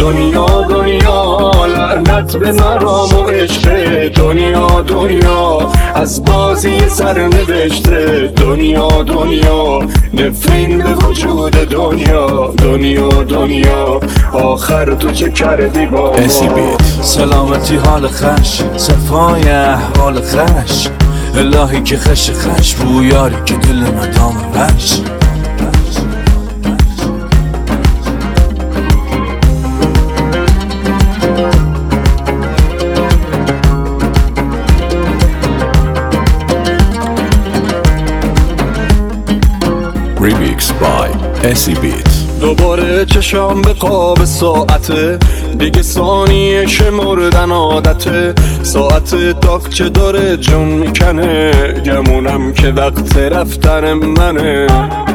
دنیا دنیا لعنت به مرام و عشق دنیا دنیا از بازی سرنوشته دنیا دنیا نفرین به وجود دنیا دنیا دنیا آخر تو چه کردی با ما سلامتی حال خش صفای احوال خش الهی که خش خش بویاری که دل مدام وش Remix by Essie Beat. دوباره چشام به قاب ساعته دیگه ثانیه شمردن عادته ساعت تاقچه داره جون میکنه گمونم که وقت رفتن منه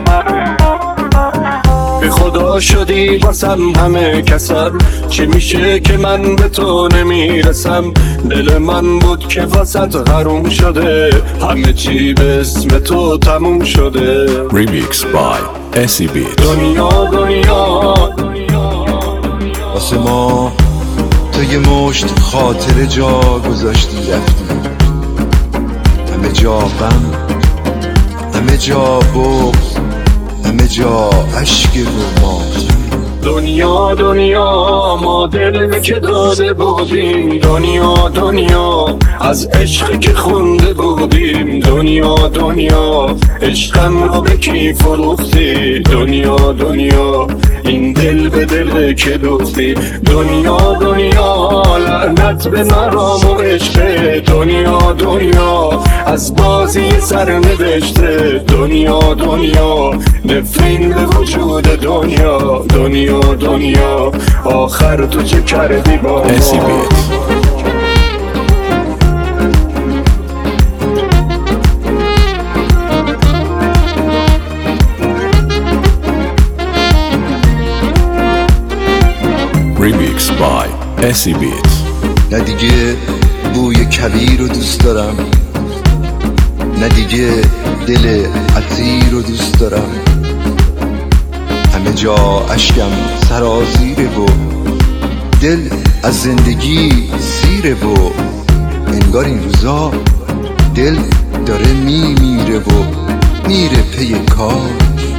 به خدا شدی واسم همه کسم چی میشه که من به تو نمیرسم دل من بود که واسط حروم شده همه چی به اسم تو تموم شده Remix by Essie Beat. دنیا دنیا واسه ما تو یه مشت خاطر جا گذاشتی رفتی همه جا غم همه جا بغض همه جا عشق و مات دنیا دنیا ما دل که داده بودیم دنیا دنیا از عشق که خونده بودیم دنیا دنیا عشقم رو به کی فروختی دنیا دنیا این دل به دل که دوختی دنیا دنیا لعنت به مرام و عشق دنیا دنیا از بازی سرنوشته دنیا دنیا نفرین به وجود دنیا دنیا دنیا آخر تو چه کردی با ما Essie Beat. Remix by Essie Beat. نه دیگه بوی کویر رو دوست دارم نه دیگه دل عطیر رو دوست دارم همه جا اشکم سرازیره و دل از زندگی سیره و انگار این روزا دل داره میمیره و میره پی کار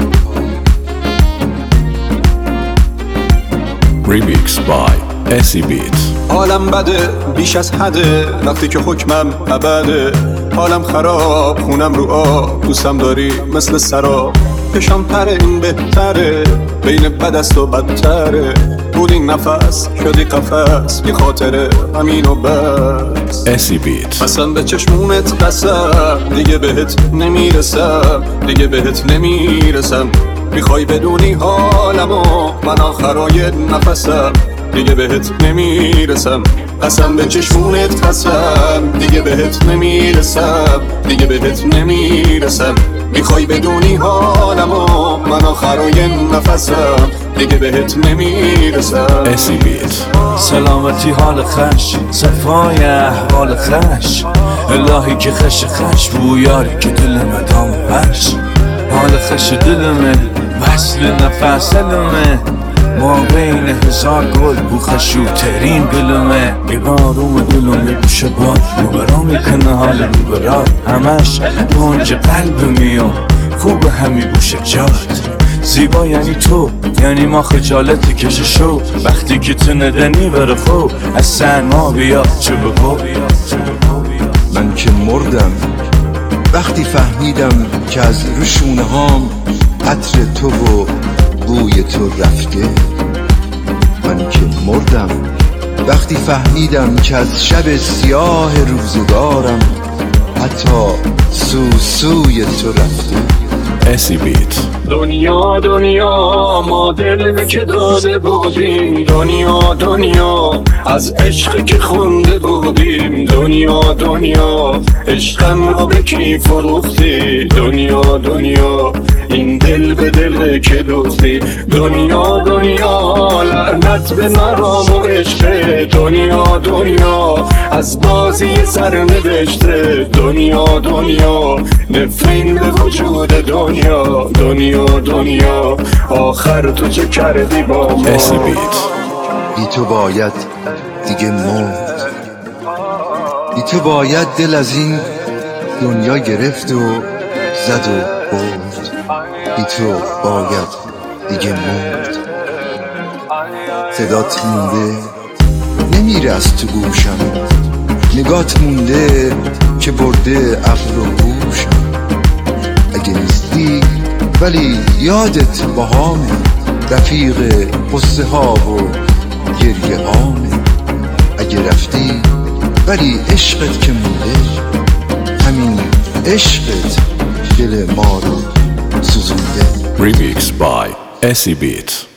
Remix by Essie Beat. حالم بده بیش از حده وقتی که حکمم ابده حالم خراب خونم رو آب دوستم داری مثل سراب پشام پره این بهتره بین بد است و بدتره بود این نفس شدی قفس بی خاطره همین و بس Essie Beat. اصلا به چشمونت قسم دیگه بهت نمیرسم دیگه بهت نمیرسم میخوای بدونی حالمو من آخرای نفسم دیگه بهت نمیرسم قسم به چشمونت قسم دیگه بهت نمیرسم دیگه بهت نمیرسم میخوای بدونی حالمو من آخرای نفسم دیگه بهت نمیرسم Essie Beat. سلامتی حال خش صفای احوال خش الهی که خش خش بویاری که دل مدام وش حال خش دلمه وصل نفس دلمه ما بین هزار گل بو خشوترین گلمه یه باروم دلمه گوشه باد روبرا میکنه حال روبرا همش گنج قلب میام خوب همی گوشه جات زیبا یعنی تو یعنی ما خجالت کش شو وقتی که تو ندنی بره خوب از سرما بیا چه بگو من که مردم وقتی فهمیدم که از روشونه هام عطر تو و بوی تو رفته من که مردم وقتی فهمیدم که از شب سیاه روزگارم حتی سوی تو رفته Essie Beat. دنیا دنیا ما دل که داده بودیم دنیا دنیا از عشق که خونده بودیم دنیا دنیا عشقم رو به کی فروختی دنیا دنیا این دل به دل که دوختی دنیا دنیا لعنت به مرام و عشق دنیا دنیا از بازی سرنوشته دنیا دنیا نفرین به وجود دنیا دنیا دنیا آخر تو چه کردی با ما Essie Beat. بی تو باید دیگه مرد، بی تو باید دل از این دنیا گرفت و زد و برد، بی تو باید دیگه مرد. صدات مونده نمیره از تو گوشم، نگات مونده که برده عقل و هوشم. اگه نیستی ولی یادت باهامه، رفیق قصه ها و گریه هامه. اگه رفتی ولی عشقت که مونده، همین عشقت دل ما رو سوزونده. Remix by SE Beat.